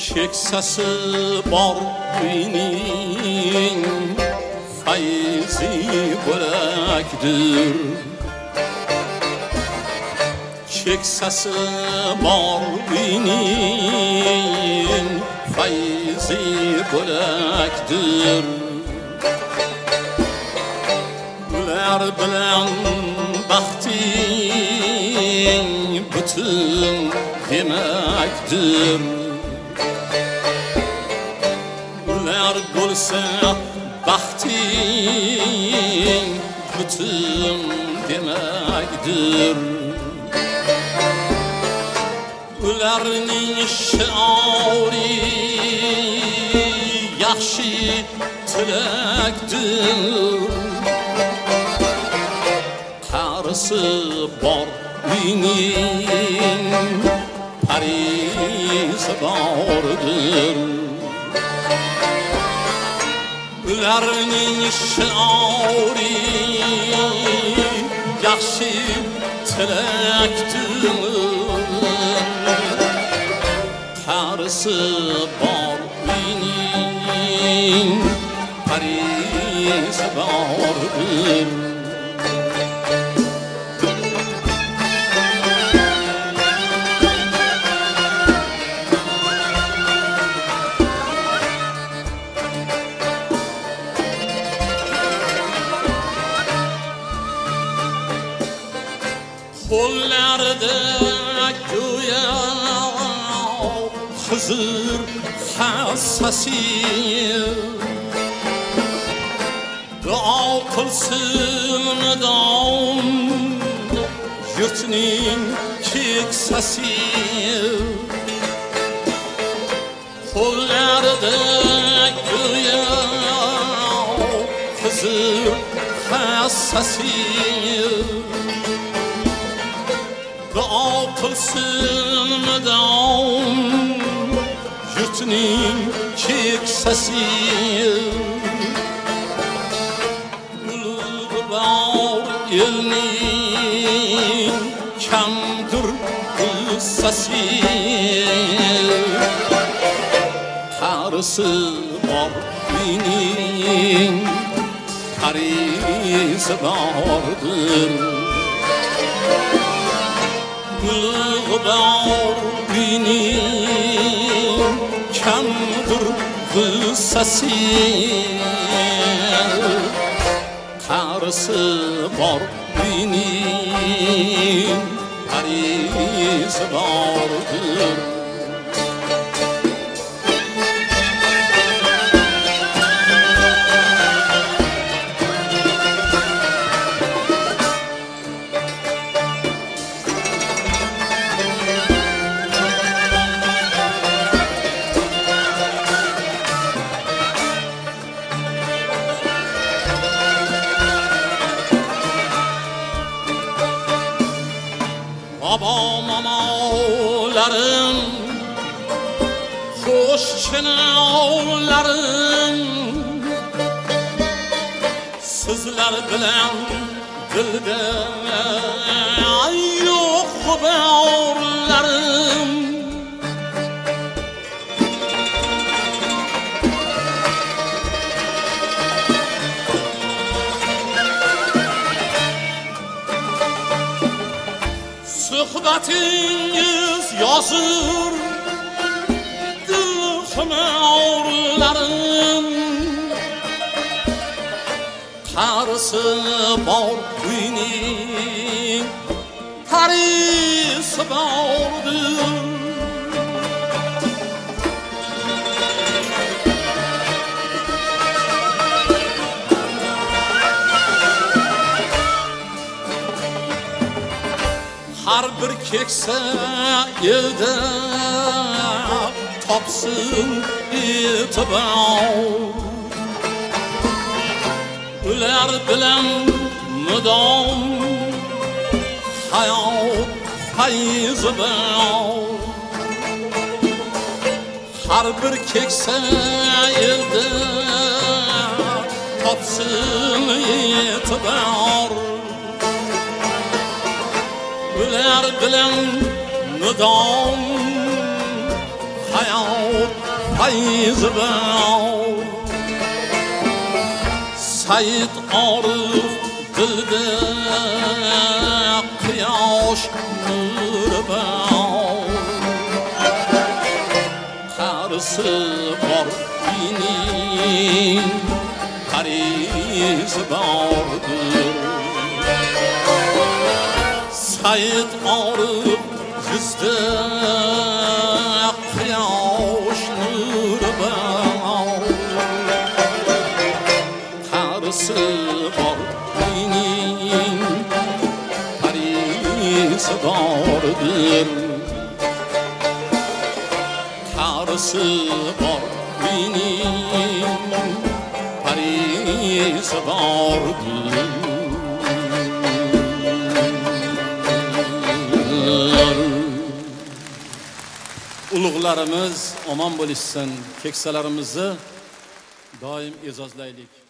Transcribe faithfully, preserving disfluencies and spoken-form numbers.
keksasi bor uyning fayzi bo'lakdir. Keksasi bor uyning fayzi bo'lakdir. Ular bilan baxting butun demakdir. Ular bo'lsa baxting butun demakdir. Ularning shiori yaxshi tilakdir. Qarisi bor uyning parisi bordir. Ularning shiori yaxshi tilakdir. Qarisi bor uyning parisi bordir. Qo'llarida go'yo Xizr hassasi, duo qilsin mudom yurtning keksasi. Qo'llarida go'yo Xizr hassasi, duo qilsin mudom yurtning keksasi. Ulug' bor elning kamdir qissasi. Qarisi bor uyning parisi bordir. Ulug' bor uyning kamdir qissasi. Qarisi bor uyning parisi bordir. Baba mamolarim, xo'sh chinolarim, sizlar bilan dilda yo'q xabarlarim. Suhbatingiz yozir dil xumorlarim. Qarisi bor uyning parisi bordir. Har bir keksa elda topsin e'tibor. Ular bilan mudom hayot fayzi bor. Har bir keksa elda topsin e'tibor. Ular bilan mudom hayot fayzi bor. Said Orif dilda quyosh nuri bor. Qarisi bor dinin qarizi bordir. Said Orif bizda quyosh nuri bor. Qarisi bor dinin qarizi bordir. Qarisi bor dinin qarizi bordir. Ulug'larimiz omon bo'lishsin, keksalarimizni doim e'zozlaylik.